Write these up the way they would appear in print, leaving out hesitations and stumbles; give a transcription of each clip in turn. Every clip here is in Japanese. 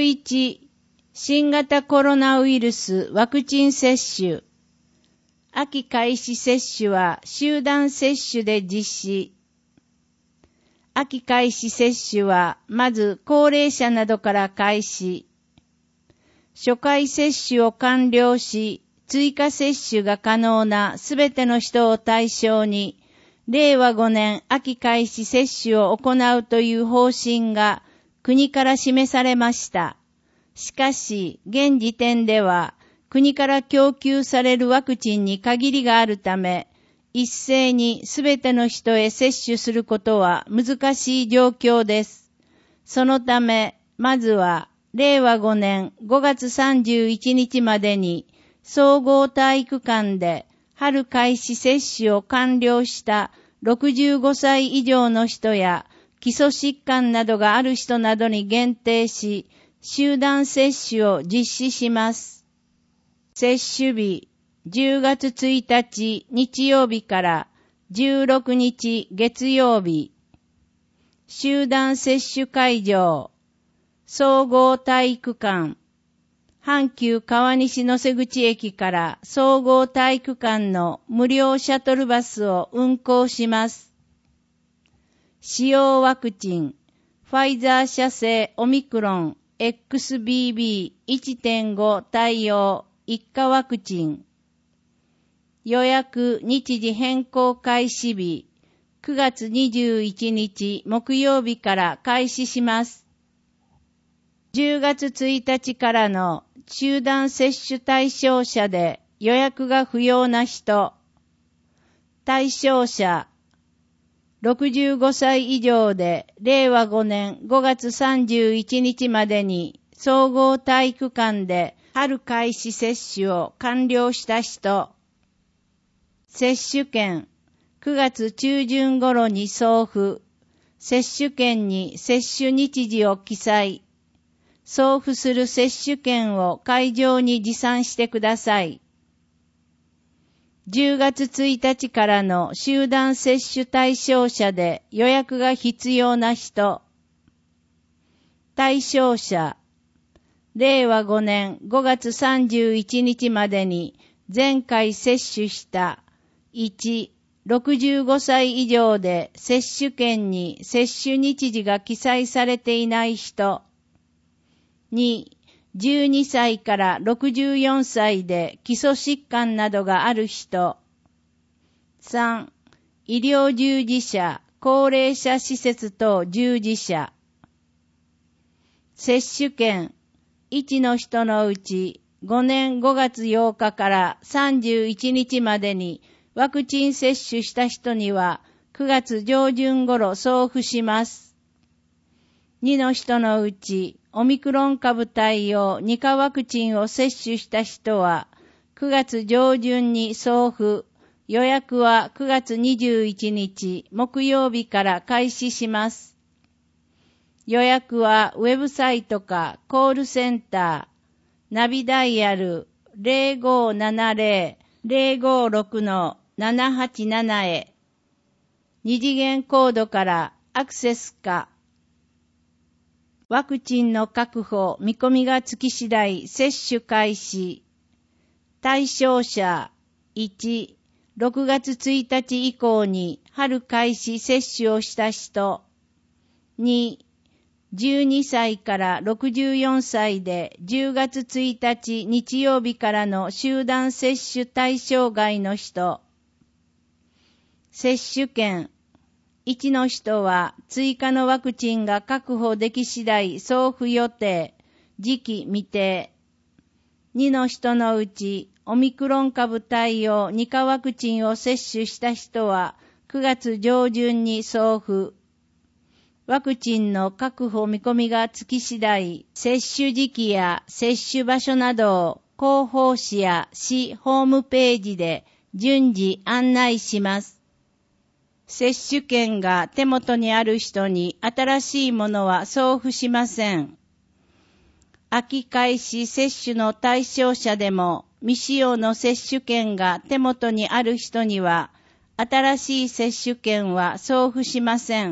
1、新型コロナウイルスワクチン接種。秋開始接種は集団接種で実施。秋開始接種はまず高齢者などから開始。初回接種を完了し、追加接種が可能なすべての人を対象に、令和5年秋開始接種を行うという方針が国から示されました。しかし、現時点では国から供給されるワクチンに限りがあるため、一斉にすべての人へ接種することは難しい状況です。そのため、まずは令和5年5月31日までに総合体育館で春開始接種を完了した65歳以上の人や基礎疾患などがある人などに限定し、集団接種を実施します。接種日、10月1日日曜日から16日月曜日。集団接種会場、総合体育館、阪急川西能勢口駅から総合体育館の無料シャトルバスを運行します。使用ワクチン、ファイザー社製オミクロン XBB1.5 対応一価ワクチン。予約日時変更開始日、9月21日木曜日から開始します。10月1日からの集団接種対象者で予約が不要な人、対象者、65歳以上で令和5年5月31日までに総合体育館で春開始接種を完了した人、接種券、9月中旬頃に送付、接種券に接種日時を記載、送付する接種券を会場に持参してください。10月1日からの集団接種対象者で予約が必要な人、対象者、令和5年5月31日までに前回接種した1、65歳以上で接種券に接種日時が記載されていない人、2、12歳から64歳で基礎疾患などがある人。3、医療従事者、高齢者施設等従事者。接種券、1の人のうち5年5月8日から31日までにワクチン接種した人には9月上旬頃送付します。2の人のうちオミクロン株対応2価ワクチンを接種した人は9月上旬に送付、予約は9月21日木曜日から開始します。予約はウェブサイトかコールセンター、ナビダイヤル 0570-056-787 へ、二次元コードからアクセスか、ワクチンの確保、見込みがつき次第、接種開始。対象者、1、6月1日以降に春開始接種をした人。2、12歳から64歳で10月1日日曜日からの集団接種対象外の人。接種券。1の人は追加のワクチンが確保でき次第送付予定、時期未定。2の人のうちオミクロン株対応2価ワクチンを接種した人は9月上旬に送付。ワクチンの確保見込みがつき次第、接種時期や接種場所などを広報誌や市ホームページで順次案内します。接種券が手元にある人に新しいものは送付しません。秋開始接種の対象者でも未使用の接種券が手元にある人には新しい接種券は送付しません。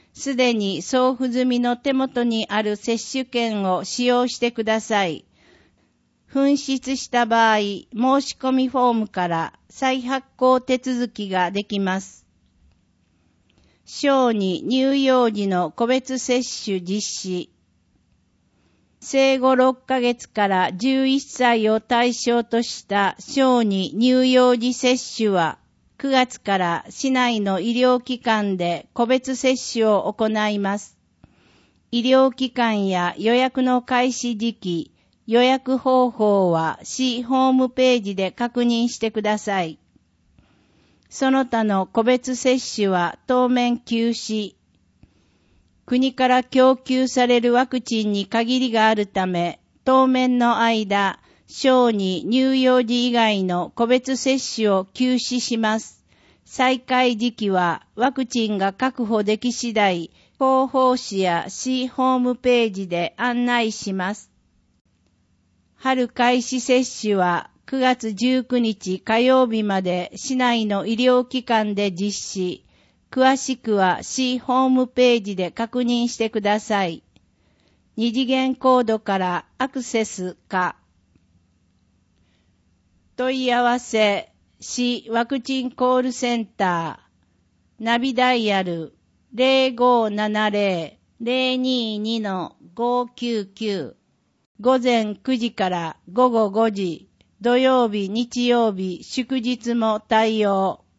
すでに送付済みの手元にある接種券を使用してください。紛失した場合、申し込みフォームから再発行手続きができます。小児乳幼児の個別接種実施。生後6ヶ月から11歳を対象とした小児乳幼児接種は、9月から市内の医療機関で個別接種を行います。医療機関や予約の開始時期、予約方法は市ホームページで確認してください。その他の個別接種は当面休止。国から供給されるワクチンに限りがあるため、当面の間、小児乳幼児以外の個別接種を休止します。再開時期はワクチンが確保でき次第、広報誌や市ホームページで案内します。春開始接種は9月19日火曜日まで市内の医療機関で実施。詳しくは市ホームページで確認してください。二次元コードからアクセスか。問い合わせ、市ワクチンコールセンター、ナビダイヤル 0570-022-599、午前9時から午後5時、土曜日、日曜日、祝日も対応。